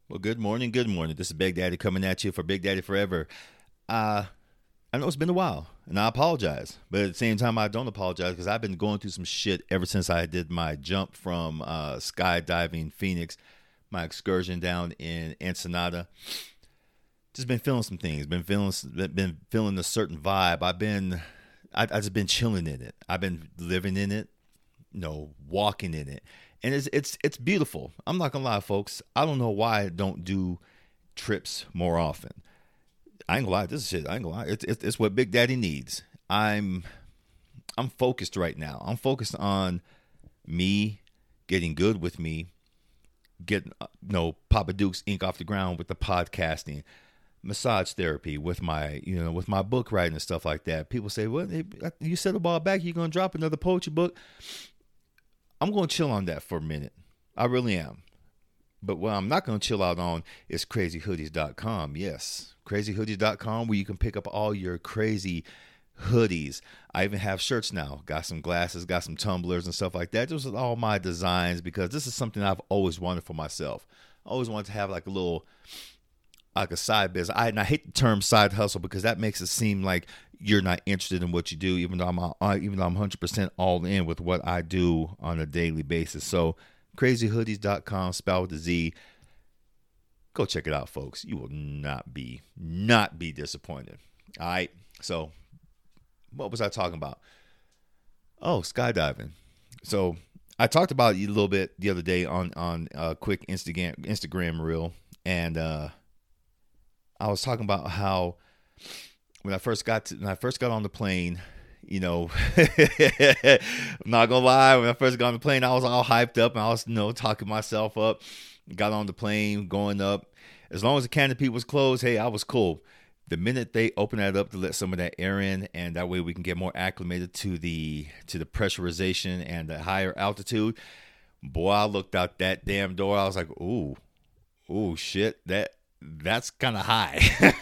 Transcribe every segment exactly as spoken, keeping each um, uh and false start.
Well, good morning, good morning. This is Big Daddy coming at you for Big Daddy Forever. Uh, I know it's been a while, and I apologize. But at the same time, I don't apologize because I've been going through some shit ever since I did my jump from uh, skydiving Phoenix, my excursion down in Ensenada. Just been feeling some things. Been feeling, been feeling a certain vibe. I've been, I, I just been chilling in it. I've been living in it, you know, walking in it. And it's it's it's beautiful. I'm not gonna lie, folks. I don't know why I don't do trips more often. I ain't gonna lie. This is shit. I ain't gonna lie. It's it's, it's what Big Daddy needs. I'm I'm focused right now. I'm focused on me getting good with me, getting uh, you know Papa Duke's ink off the ground with the podcasting, massage therapy with my you know with my book writing and stuff like that. People say, "Well, you said a while back you're gonna drop another poetry book." I'm going to chill on that for a minute. I really am. But what I'm not going to chill out on is crazy hoodies dot com. Yes, crazy hoodies dot com, where you can pick up all your crazy hoodies. I even have shirts now. Got some glasses, got some tumblers and stuff like that. Those are all my designs because this is something I've always wanted for myself. I always wanted to have like a little, like a side business. I, and I hate the term side hustle because that makes it seem like you're not interested in what you do, even though I'm uh, even though I'm one hundred percent all in with what I do on a daily basis. So crazy hoodies dot com, spelled with a Z. Go check it out, folks. You will not be not be disappointed. All right. So what was I talking about? Oh, skydiving. So I talked about it a little bit the other day on on a quick Instagram Instagram reel, and uh, I was talking about how when I first got to, when I first got on the plane, you know, I'm not gonna lie, when I first got on the plane, I was all hyped up and I was, you know, talking myself up. Got on the plane, going up. As long as the canopy was closed, hey, I was cool. The minute they open that up to let some of that air in, and that way we can get more acclimated to the to the pressurization and the higher altitude, boy, I looked out that damn door. I was like, ooh, ooh, shit, that. That's kind of high.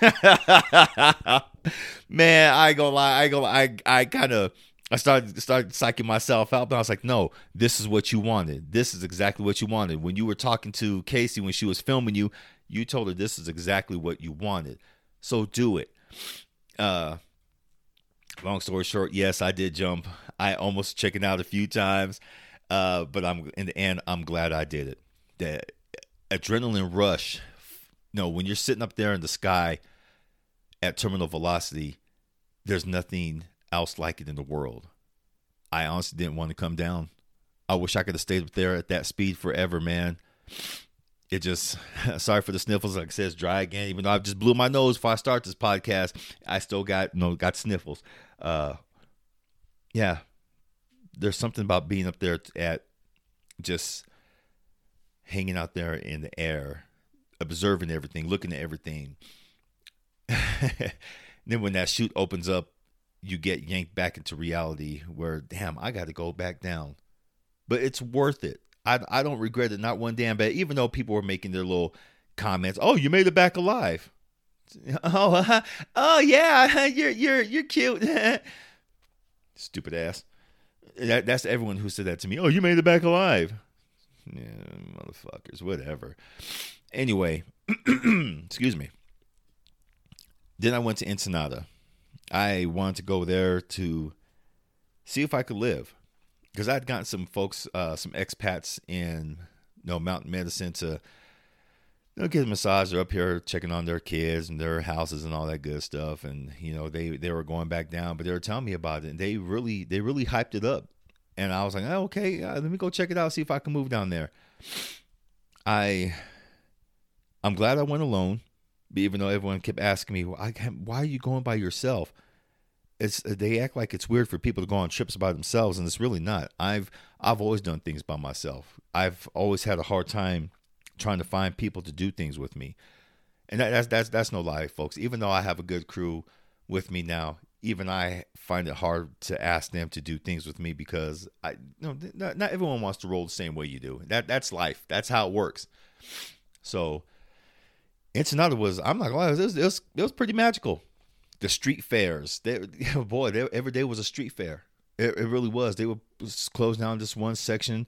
Man, I ain't gonna lie. I ain't gonna, I, I kind of, I started, started psyching myself out, but I was like, no, this is what you wanted. This is exactly what you wanted. When you were talking to Casey, when she was filming you, you told her this is exactly what you wanted. So do it. Uh, long story short, yes, I did jump. I almost chickened out a few times. Uh, but I'm, in the end, I'm glad I did it. The adrenaline rush. No, when you're sitting up there in the sky at terminal velocity, there's nothing else like it in the world. I honestly didn't want to come down. I wish I could have stayed up there at that speed forever, man. It just, sorry for the sniffles. Like I said, it's dry again. Even though I just blew my nose before I start this podcast, I still got, you know, got sniffles. Uh, yeah, there's something about being up there at just hanging out there in the air, observing everything, looking at everything. Then when that chute opens up, you get yanked back into reality where, damn, I got to go back down. But it's worth it. I, I don't regret it, not one damn bit, even though people were making their little comments. Oh, you made it back alive. Oh, uh, oh yeah, you're you're you're cute. Stupid ass. That, that's everyone who said that to me. Oh, you made it back alive. Yeah, motherfuckers, whatever. Anyway, excuse me. Then I went to Ensenada. I wanted to go there to see if I could live. Because I'd gotten some folks, uh, some expats in you know, Mountain Medicine to you know, get a massage. They're up here checking on their kids and their houses and all that good stuff. And, you know, they, they were going back down, but they were telling me about it. And they really, they really hyped it up. And I was like, oh, okay, uh, let me go check it out, see if I can move down there. I... I'm glad I went alone, even though everyone kept asking me, why are you going by yourself? It's they act like it's weird for people to go on trips by themselves, and it's really not. I've I've always done things by myself. I've always had a hard time trying to find people to do things with me, and that, that's that's that's no lie, folks. Even though I have a good crew with me now, even I find it hard to ask them to do things with me because I you know not, not everyone wants to roll the same way you do. That that's life. That's how it works. So. Ensenada was, I'm not gonna lie, it was, it was, it was pretty magical. The street fairs, they, boy, they, every day was a street fair. It, it really was. They were closed down just one section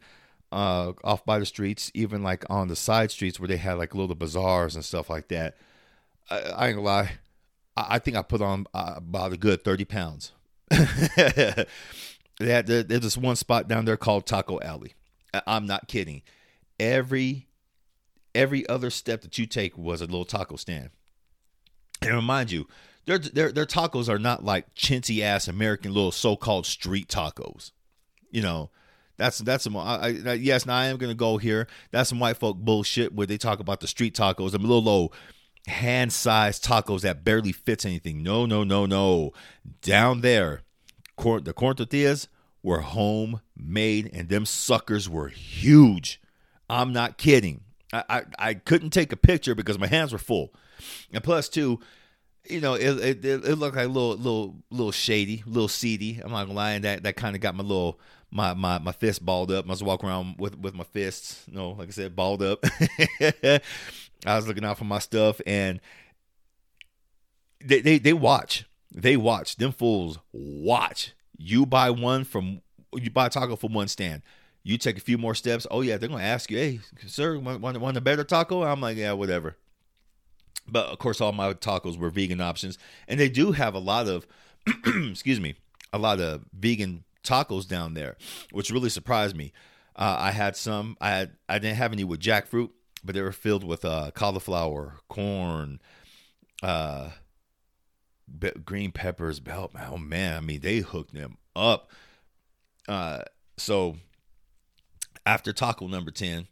uh, off by the streets, even like on the side streets where they had like little bazaars and stuff like that. I, I ain't gonna lie. I, I think I put on uh, about a good thirty pounds. they had, there's this one spot down there called Taco Alley. I, I'm not kidding. Every every other step that you take was a little taco stand. And remind you, their their their tacos are not like chintzy ass American little so-called street tacos. You know, that's that's some. I, I, yes, now I am gonna go here. That's some white folk bullshit where they talk about the street tacos, them little low hand-sized tacos that barely fits anything. No, no, no, no. Down there, corn, the corn tortillas were homemade, and them suckers were huge. I'm not kidding. I, I, I couldn't take a picture because my hands were full. And plus, too, you know, it it, it looked like a little little little shady, a little seedy. I'm not gonna lie, and that that kind of got my little my my my fist balled up. I was walking around with with my fists, you know, like I said, balled up. I was looking out for my stuff, and they they they watch, they watch. Them fools watch. You buy one from you buy a taco from one stand. You take a few more steps. Oh yeah, they're gonna ask you, hey, sir, want want, want a better taco? I'm like, yeah, whatever. But of course, all my tacos were vegan options, and they do have a lot of, excuse me, a lot of vegan tacos down there, which really surprised me. Uh, I had some. I had. I didn't have any with jackfruit, but they were filled with uh, cauliflower, corn, uh, be- green peppers. Bell. Oh man, I mean, they hooked them up. Uh, so after taco number ten.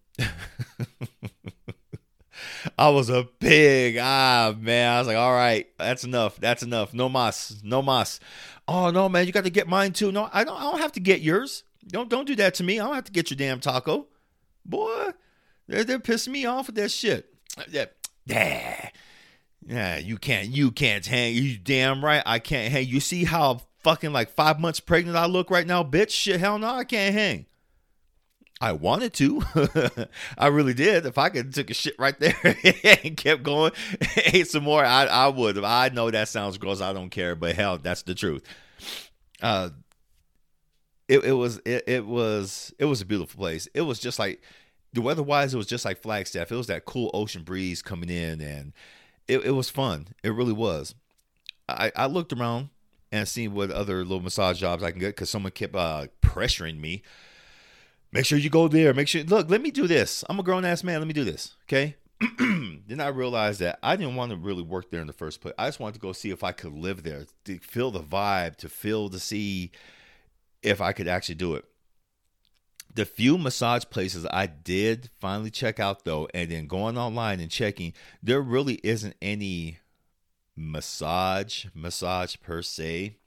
I was a pig. Ah, man. I was like, all right, that's enough. That's enough. No mas. No mas. Oh, no, man. You got to get mine, too. No, I don't I don't have to get yours. Don't don't do that to me. I don't have to get your damn taco. Boy, they're, they're pissing me off with that shit. Yeah, yeah, yeah, you can't, you can't hang. You damn right I can't hang. You see how fucking like five months pregnant I look right now, bitch? Shit, hell no, I can't hang. I wanted to. I really did. If I could have took a shit right there and kept going, ate some more, I, I would have. I know that sounds gross. I don't care, but hell, that's the truth. Uh, it, it was it, it was it was a beautiful place. It was just like the weather wise, it was just like Flagstaff. It was that cool ocean breeze coming in, and it, it was fun. It really was. I, I looked around and seen what other little massage jobs I can get because someone kept uh, pressuring me. Make sure you go there. Make sure, look, let me do this. I'm a grown-ass man. Let me do this, okay? Then I realized that I didn't want to really work there in the first place. I just wanted to go see if I could live there, to feel the vibe, to feel, to see if I could actually do it. The few massage places I did finally check out, though, and then going online and checking, there really isn't any massage, massage per se.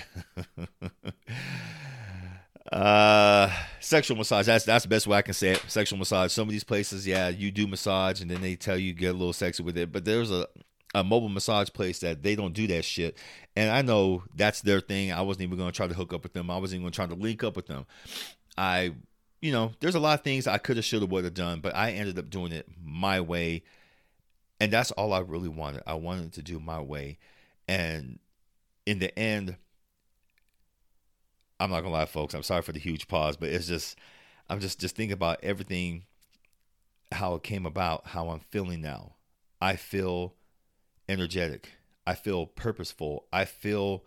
Uh, sexual massage. That's that's the best way I can say it. Sexual massage. Some of these places, yeah, you do massage, and then they tell you get a little sexy with it. But there's a a mobile massage place that they don't do that shit, and I know that's their thing. I wasn't even going to try to hook up with them. I wasn't even going to try to link up with them. I, you know, there's a lot of things I could have, should have, would have done, but I ended up doing it my way, and that's all I really wanted. I wanted to do my way, and in the end, I'm not gonna lie, folks. I'm sorry for the huge pause, but it's just, I'm just, just thinking about everything, how it came about, how I'm feeling now. I feel energetic. I feel purposeful. I feel,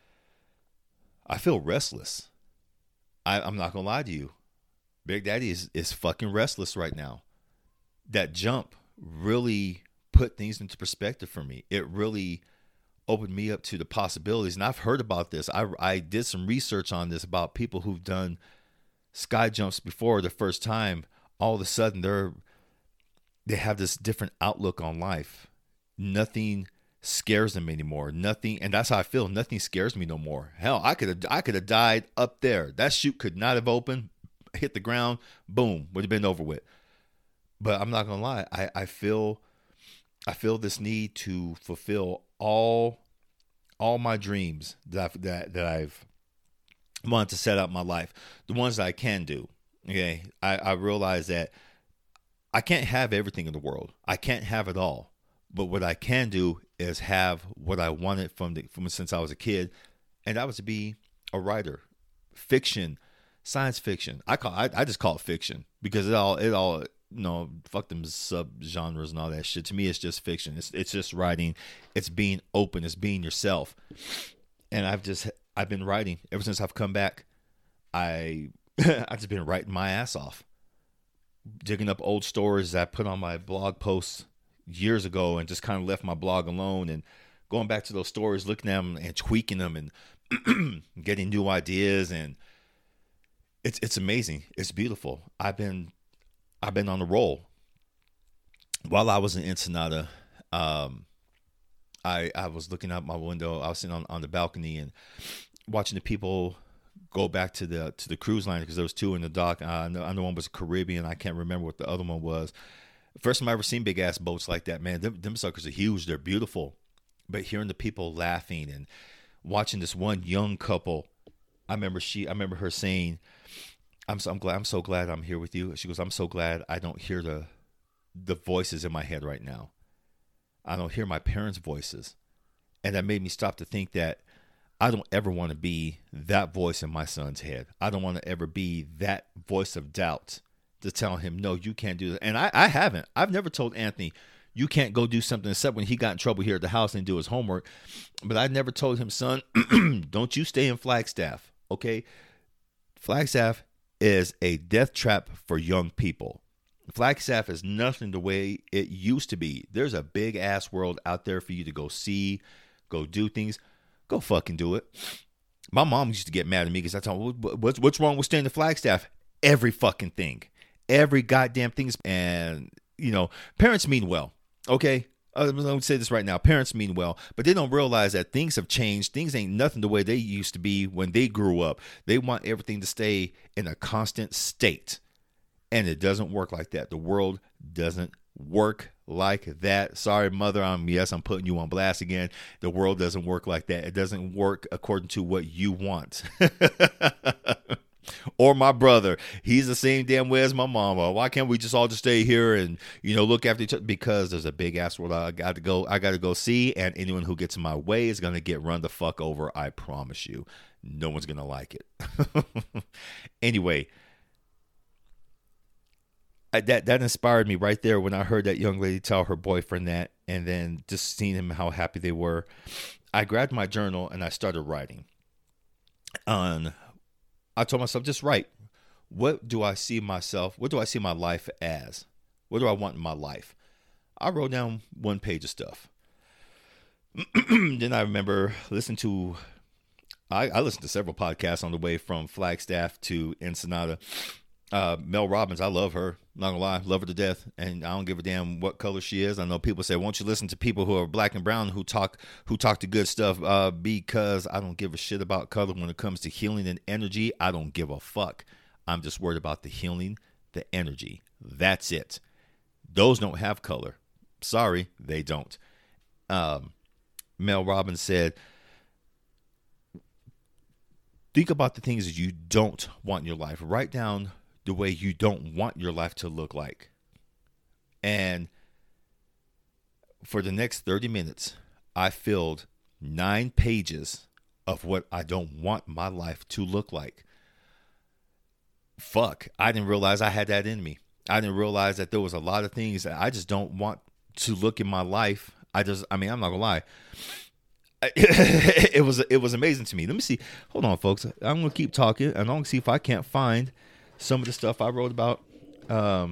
I feel restless. I, I'm not gonna lie to you. Big Daddy is, is fucking restless right now. That jump really put things into perspective for me. It really opened me up to the possibilities. And I've heard about this. I, I did some research on this about people who've done sky jumps before the first time. All of a sudden they're, they have this different outlook on life. Nothing scares them anymore. Nothing. And that's how I feel. Nothing scares me no more. Hell, I could have, I could have died up there. That chute could not have opened, hit the ground, boom, would have been over with. But I'm not going to lie. I, I feel, I feel this need to fulfill all all my dreams that I've, that that I've wanted to set up my life, the ones that I can do. Okay, I, I realize that I can't have everything in the world. I can't have it all. But what I can do is have what I wanted from the from since I was a kid, and that was to be a writer, fiction, Science fiction. I call I, I just call it fiction because it all it all you know, fuck them sub genres and all that shit. To me, it's just fiction. It's it's just writing. It's being open. It's being yourself. And I've just I've been writing ever since I've come back. I I've just been writing my ass off, digging up old stories that I put on my blog posts years ago, and just kind of left my blog alone, and going back to those stories, looking at them and tweaking them, and getting new ideas, and it's it's amazing. It's beautiful. I've been I've been on the roll. While I was in Ensenada, um, I I was looking out my window. I was sitting on, on the balcony and watching the people go back to the to the cruise line, because there was two in the dock. Uh, I know I know one was a Caribbean. I can't remember what the other one was. First time I ever seen big ass boats like that, man. Them, them suckers are huge. They're beautiful. But hearing the people laughing and watching this one young couple, I remember she I remember her saying, I'm so I'm glad I'm so glad I'm here with you. She goes, I'm so glad I don't hear the the voices in my head right now. I don't hear my parents' voices. And that made me stop to think that I don't ever want to be that voice in my son's head. I don't want to ever be that voice of doubt to tell him, no, you can't do that. And I, I haven't. I've never told Anthony, you can't go do something, except when he got in trouble here at the house and do his homework. But I never told him, son, don't you stay in Flagstaff, okay? Flagstaff is a death trap for young people. Flagstaff is nothing the way it used to be. There's a big ass world out there for you to go see, go do things. Go fucking do it. My mom used to get mad at me because I told her, what's, what's wrong with staying in Flagstaff? Every fucking thing. Every goddamn thing. And, you know, parents mean well, okay? I'm going to say this right now. Parents mean well, but they don't realize that things have changed. Things ain't nothing the way they used to be when they grew up. They want everything to stay in a constant state. And it doesn't work like that. The world doesn't work like that. Sorry, mother. I'm yes, I'm putting you on blast again. The world doesn't work like that. It doesn't work according to what you want. Or my brother. He's the same damn way as my mama. Why can't we just all just stay here and, you know, look after each other? Because there's a big ass world I got to go. I got to go see, and anyone who gets in my way is gonna get run the fuck over. I promise you. No one's gonna like it. Anyway. I, that that inspired me right there when I heard that young lady tell her boyfriend that, and then just seeing him, how happy they were. I grabbed my journal and I started writing. On, I told myself, just write. What do I see myself? What do I see my life as? What do I want in my life? I wrote down one page of stuff. Then I remember listening to, I, I listened to several podcasts on the way from Flagstaff to Ensenada. Uh, Mel Robbins, I love her. Not gonna lie, love her to death, and I don't give a damn what color she is. I know people say, "Won't you listen to people who are black and brown who talk who talk the good stuff?" Uh, because I don't give a shit about color when it comes to healing and energy. I don't give a fuck. I'm just worried about the healing, the energy. That's it. Those don't have color. Sorry, they don't. Um, Mel Robbins said, "Think about the things that you don't want in your life. Write down the way you don't want your life to look like." And for the next thirty minutes, I filled nine pages of what I don't want my life to look like. Fuck, I didn't realize I had that in me. I didn't realize that there was a lot of things that I just don't want to look in my life. I just, I mean, I'm not gonna lie. It was, it was amazing to me. Let me see. Hold on, folks. I'm gonna keep talking, and I'm gonna see if I can't find some of the stuff I wrote about. Um,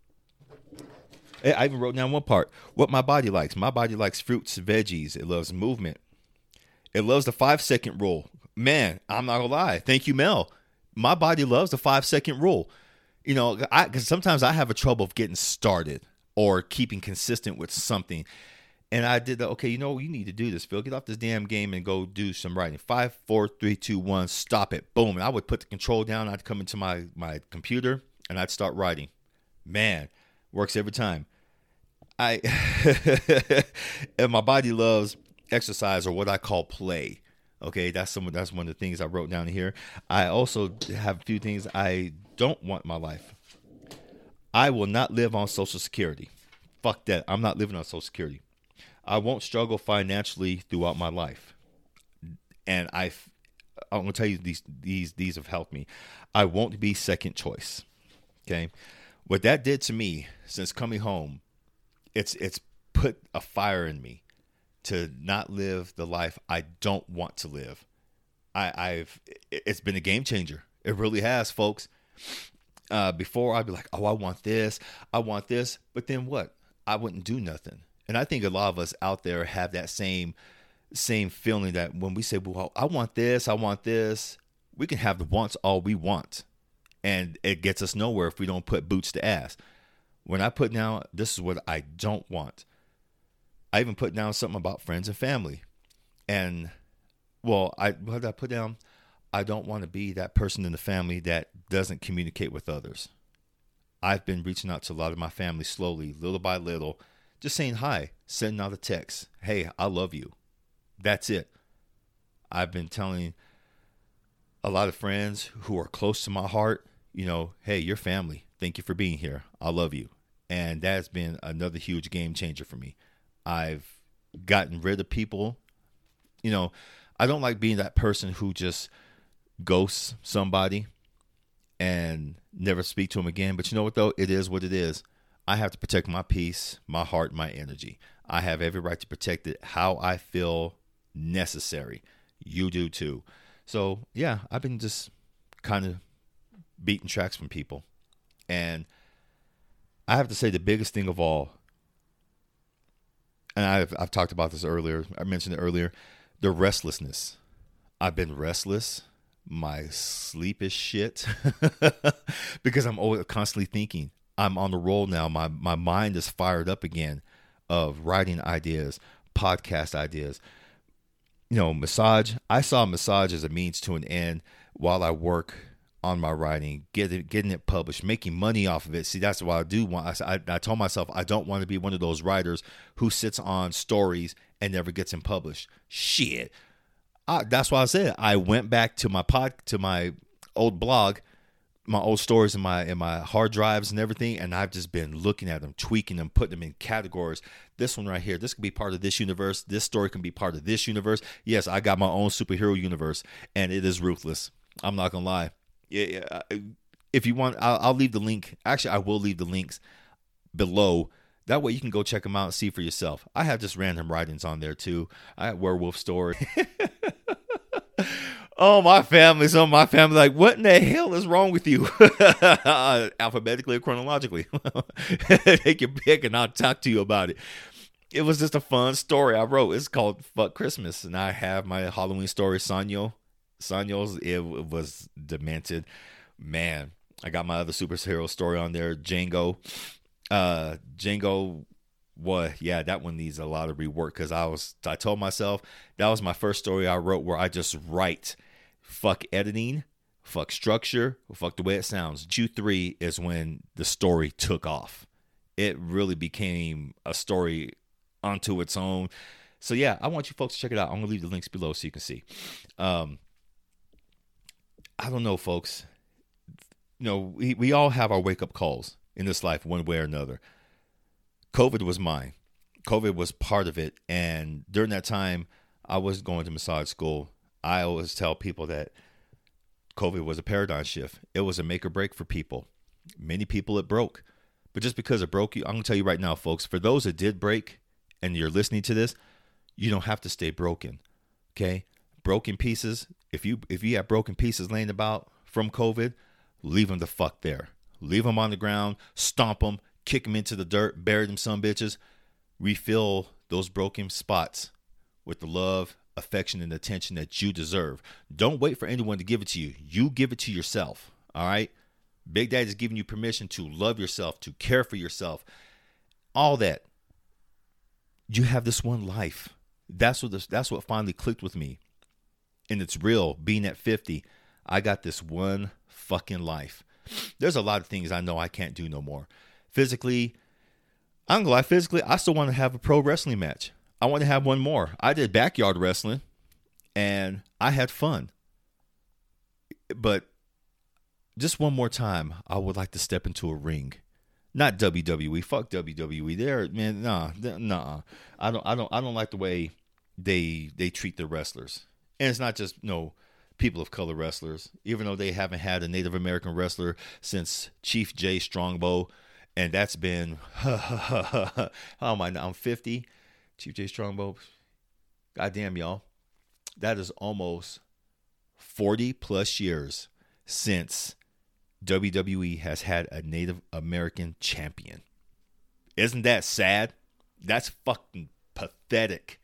I even wrote down one part. What my body likes. My body likes fruits, veggies. It loves movement. It loves the five second rule. Man, I'm not gonna lie. Thank you, Mel. My body loves the five second rule. You know, I because sometimes I have a trouble of getting started or keeping consistent with something. And I did the, okay, you know, you need to do this, Phil. Get off this damn game and go do some writing. Five, four, three, two, one, stop it. Boom. And I would put the control down. I'd come into my, my computer and I'd start writing. Man, works every time. I and my body loves exercise, or what I call play. Okay, that's some that's one of the things I wrote down here. I also have a few things I don't want in my life. I will not live on Social Security. Fuck that. I'm not living on Social Security. I won't struggle financially throughout my life. And I, I'm gonna tell you these these these have helped me. I won't be second choice. Okay, what that did to me since coming home, it's it's put a fire in me to not live the life I don't want to live. I, I've it's been a game changer. It really has, folks. Uh, before I'd be like, oh, I want this, I want this, but then what? I wouldn't do nothing. And I think a lot of us out there have that same same feeling that when we say, well, I want this, I want this, we can have the wants all we want. And it gets us nowhere if we don't put boots to ass. When I put down, this is what I don't want. I even put down something about friends and family. And, well, I what did I put down? I don't want to be that person in the family that doesn't communicate with others. I've been reaching out to a lot of my family slowly, little by little, just saying hi, sending out a text. Hey, I love you. That's it. I've been telling a lot of friends who are close to my heart, you know, hey, you're family. Thank you for being here. I love you. And that's been another huge game changer for me. I've gotten rid of people. You know, I don't like being that person who just ghosts somebody and never speak to them again. But you know what, though? It is what it is. I have to protect my peace, my heart, my energy. I have every right to protect it how I feel necessary. You do too. So, yeah, I've been just kind of beating tracks from people. And I have to say the biggest thing of all, and I've, I've talked about this earlier, I mentioned it earlier, the restlessness. I've been restless. My sleep is shit because I'm always constantly thinking. I'm on the roll now. My my mind is fired up again of writing ideas, podcast ideas. You know, massage. I saw massage as a means to an end while I work on my writing, getting getting it published, making money off of it. See, that's what I do want. I, I told myself I don't want to be one of those writers who sits on stories and never gets them published. Shit. I, that's why I said I went back to my pod, to my old blog, my old stories in my in my hard drives and everything, and I've just been looking at them, tweaking them, putting them in categories. This one right here, this can be part of this universe. This story can be part of this universe. Yes, I got my own superhero universe, and it is ruthless. I'm not gonna lie. Yeah, if you want, I'll, I'll leave the link. Actually, I will leave the links below. That way you can go check them out and see for yourself. I have just random writings on there too. I have werewolf story. Oh, my family. Some of my family like, what in the hell is wrong with you? Alphabetically or chronologically. Take your pick and I'll talk to you about it. It was just a fun story I wrote. It's called Fuck Christmas. And I have my Halloween story, Sanyo. Sanyo's, it was demented. Man, I got my other superhero story on there, Django. Uh, Django, what? Yeah, that one needs a lot of rework because I was, I told myself that was my first story I wrote where I just write. Fuck editing, fuck structure, fuck the way it sounds. Q three is when the story took off. It really became a story unto its own. So yeah, I want you folks to check it out. I'm gonna leave the links below so you can see. Um, I don't know, folks. You know, we, we all have our wake up calls in this life one way or another. COVID was mine. COVID was part of it. And during that time, I was going to massage school. I always tell people that COVID was a paradigm shift. It was a make or break for people. Many people it broke. But just because it broke you, I'm going to tell you right now, folks, for those that did break and you're listening to this, you don't have to stay broken. Okay? Broken pieces. If you if you have broken pieces laying about from COVID, leave them the fuck there. Leave them on the ground, stomp them, kick them into the dirt, bury them some bitches. Refill those broken spots with the love, affection, and attention that you deserve. Don't wait for anyone to give it to you. You give it to yourself. All right? Big Daddy's giving you permission to love yourself, to care for yourself. All that. You have this one life. That's what this, that's what finally clicked with me. And it's real. Being at fifty, I got this one fucking life. There's a lot of things I know I can't do no more. Physically, I'm gonna lie, physically, I still want to have a pro wrestling match. I want to have one more. I did backyard wrestling, and I had fun. But just one more time, I would like to step into a ring. Not W W E. Fuck W W E. There, man. Nah, nah. I don't. I don't. I don't like the way they they treat the wrestlers. And it's not just you know people of color wrestlers, even though they haven't had a Native American wrestler since Chief Jay Strongbow. And that's been, how am I now? I'm fifty. Chief Jay Strongbow. Goddamn, y'all. That is almost forty plus years since W W E has had a Native American champion. Isn't that sad? That's fucking pathetic.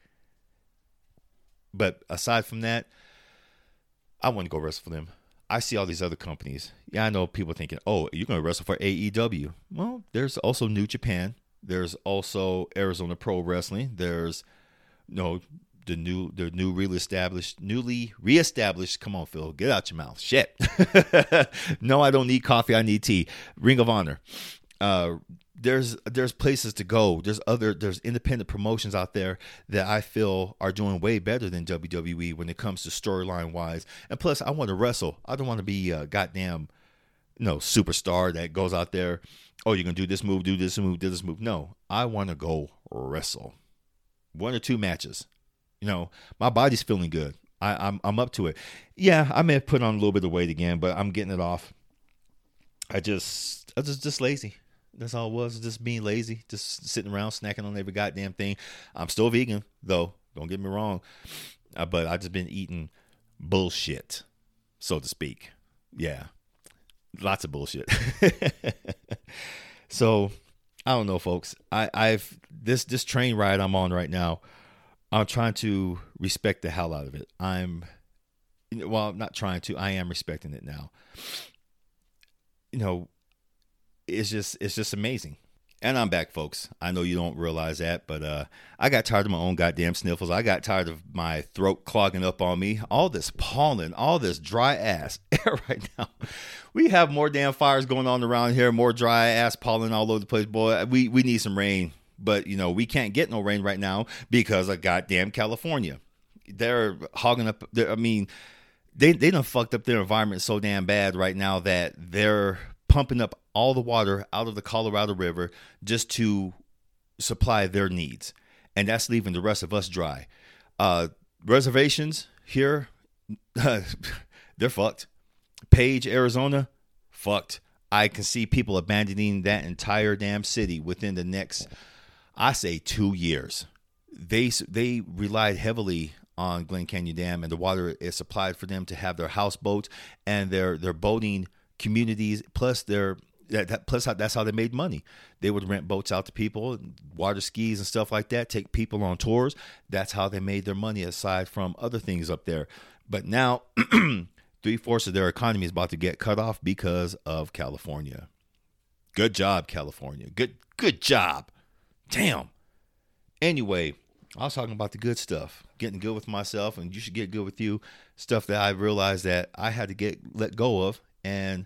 But aside from that, I want to go wrestle for them. I see all these other companies. Yeah, I know people thinking, oh, you're going to wrestle for A E W. Well, there's also New Japan. There's also Arizona Pro Wrestling. There's, you know, the new, the new reestablished, newly reestablished. Come on, Phil, get out your mouth. Shit. No, I don't need coffee. I need tea. Ring of Honor. Uh, there's there's places to go. There's other there's independent promotions out there that I feel are doing way better than W W E when it comes to storyline wise. And plus, I want to wrestle. I don't want to be a goddamn, you know, superstar that goes out there. Oh, you're gonna do this move, do this move, do this move. No, I want to go wrestle. One or two matches. You know, my body's feeling good. I, I'm I'm up to it. Yeah, I may have put on a little bit of weight again, but I'm getting it off. I just I just just lazy. That's all it was, just being lazy, just sitting around snacking on every goddamn thing. I'm still vegan, though. Don't get me wrong. Uh, but I just been eating bullshit, so to speak. Yeah. Lots of bullshit. So, I don't know, folks. I, I've this this train ride I'm on right now, I'm trying to respect the hell out of it. I'm, well, I'm not trying to. I am respecting it now. You know, It's just it's just amazing. And I'm back, folks. I know you don't realize that, but uh, I got tired of my own goddamn sniffles. I got tired of my throat clogging up on me. All this pollen, all this dry ass air right now. We have more damn fires going on around here, more dry ass pollen all over the place. Boy, we, we need some rain. But, you know, we can't get no rain right now because of goddamn California. They're hogging up. They're, I mean, they, they done fucked up their environment so damn bad right now that they're pumping up all the water out of the Colorado River just to supply their needs. And that's leaving the rest of us dry. Uh, reservations here, they're fucked. Page, Arizona, fucked. I can see people abandoning that entire damn city within the next, I say, two years. They they relied heavily on Glen Canyon Dam, and the water is supplied for them to have their houseboats and their, their boating communities, plus their that, that plus how, that's how they made money. They would rent boats out to people, water skis and stuff like that, take people on tours. That's how they made their money, aside from other things up there. But now three-fourths of their economy is about to get cut off because of California. Good job, California. Good good job. Damn. Anyway, I was talking about the good stuff, getting good with myself, and you should get good with you. Stuff that I realized that I had to get let go of and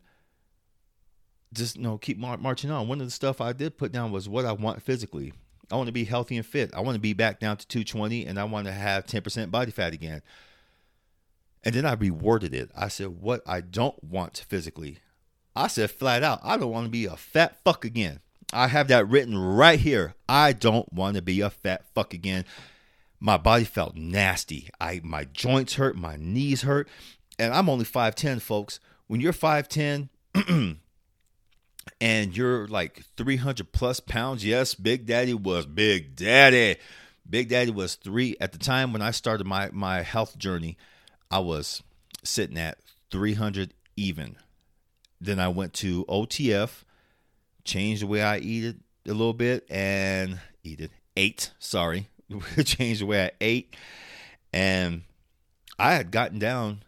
just, you know, keep mar- marching on. One of the stuff I did put down was what I want physically. I want to be healthy and fit. I want to be back down to two twenty, and I want to have ten percent body fat again. And then I reworded it. I said, what I don't want physically. I said flat out, I don't want to be a fat fuck again. I have that written right here. I don't want to be a fat fuck again. My body felt nasty. I my joints hurt. My knees hurt. And I'm only five ten, folks. When you're five ten and you're like three hundred plus pounds, yes, Big Daddy was Big Daddy. Big Daddy was three. At the time when I started my, my health journey, I was sitting at three hundred even. Then I went to O T F, changed the way I eat it a little bit, and eat it, ate, sorry. Changed the way I ate. And I had gotten down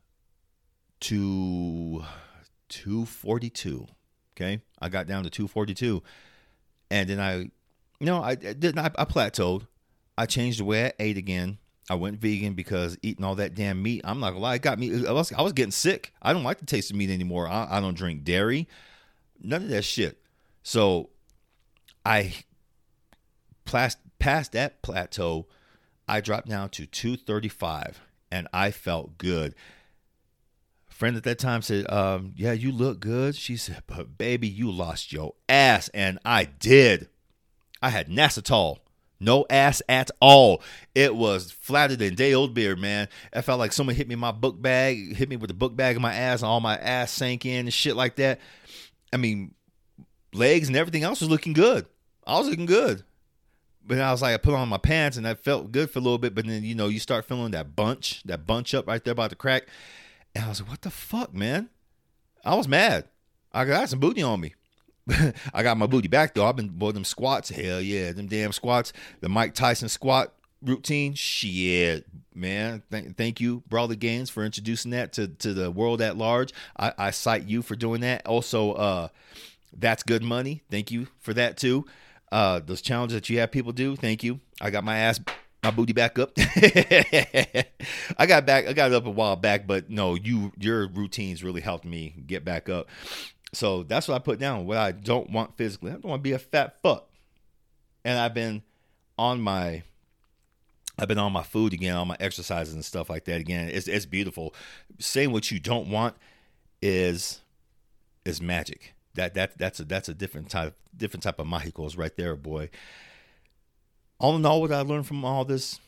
to two forty-two. Okay. I got down to two forty-two. And then I, you know, I didn't, I, I plateaued. I changed the way I ate again. I went vegan because eating all that damn meat, I'm not gonna lie, it got me, I was, I was getting sick. I don't like the taste of meat anymore. I, I don't drink dairy, none of that shit. So I past, past that plateau, I dropped down to two thirty-five and I felt good. A friend at that time said, um, yeah, you look good. She said, but baby, you lost your ass. And I did. I had Nasitol. No ass at all. It was flatter than day old beer, man. I felt like someone hit me in my book bag, hit me with the book bag in my ass, and all my ass sank in and shit like that. I mean, legs and everything else was looking good. I was looking good. But I was like, I put on my pants and that felt good for a little bit. But then, you know, you start feeling that bunch, that bunch up right there about the crack. And I was like, what the fuck, man? I was mad. I got some booty on me. I got my booty back, though. I've been, boy, them squats. Hell yeah. Them damn squats. The Mike Tyson squat routine. Shit, man. Thank, thank you, Brawley Gaines, for introducing that to, to the world at large. I, I cite you for doing that. Also, uh, That's Good Money. Thank you for that, too. Uh, those challenges that you have people do. Thank you. I got my ass, my booty back up. I got back. I got it up a while back, but no, you, your routines really helped me get back up. So that's what I put down. What I don't want physically. I don't want to be a fat fuck. And I've been on my, I've been on my food again, on my exercises and stuff like that again. It's it's beautiful. Saying what you don't want is is magic. That that that's a that's a different type different type of Mahicos right there, boy. All in all, what I learned from all this,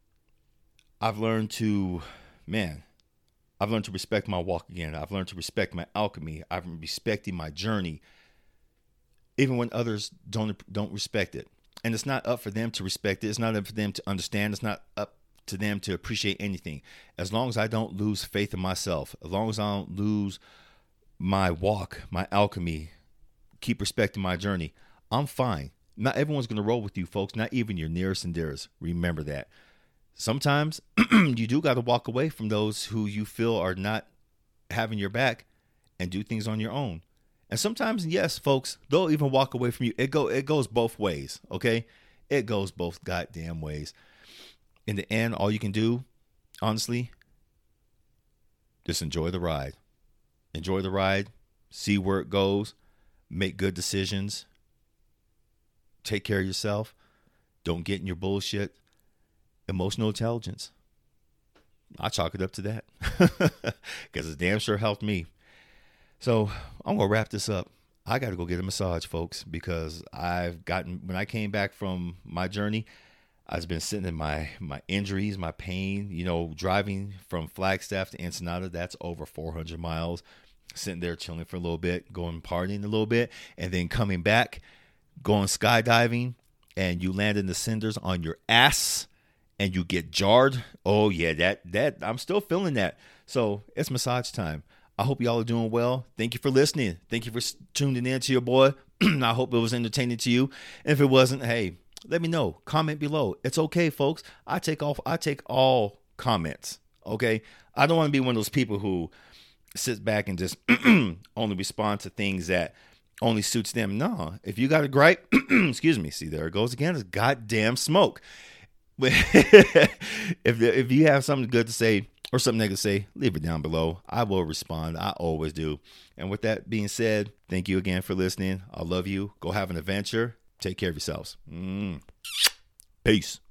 I've learned to, man. I've learned to respect my walk again. I've learned to respect my alchemy. I've been respecting my journey, even when others don't don't respect it. And it's not up for them to respect it. It's not up for them to understand. It's not up to them to appreciate anything. As long as I don't lose faith in myself, as long as I don't lose my walk, my alchemy, keep respecting my journey, I'm fine. Not everyone's going to roll with you, folks. Not even your nearest and dearest. Remember that. Sometimes you do got to walk away from those who you feel are not having your back and do things on your own. And sometimes, yes, folks, they'll even walk away from you. It go it goes both ways, okay? It goes both goddamn ways. In the end, all you can do, honestly, just enjoy the ride. Enjoy the ride. See where it goes. Make good decisions. Take care of yourself. Don't get in your bullshit. Emotional intelligence. I chalk it up to that because it's damn sure helped me. So I'm going to wrap this up. I got to go get a massage, folks, because I've gotten, when I came back from my journey, I've been sitting in my, my injuries, my pain, you know, driving from Flagstaff to Ensenada. That's over four hundred miles, sitting there chilling for a little bit, going partying a little bit, and then coming back, going skydiving, and you land in the cinders on your ass. And you get jarred. Oh, yeah, that, that, I'm still feeling that. So it's massage time. I hope y'all are doing well. Thank you for listening. Thank you for tuning in to your boy. I hope it was entertaining to you. And if it wasn't, hey, let me know. Comment below. It's okay, folks. I take off. I take all comments. Okay. I don't want to be one of those people who sits back and just only respond to things that only suits them. No, if you got a gripe, excuse me. See, there it goes again. It's goddamn smoke. if if you have something good to say or something negative to say, leave it down below. I will respond. I always do. And with that being said, thank you again for listening. I love you. Go have an adventure. Take care of yourselves. Mm. Peace.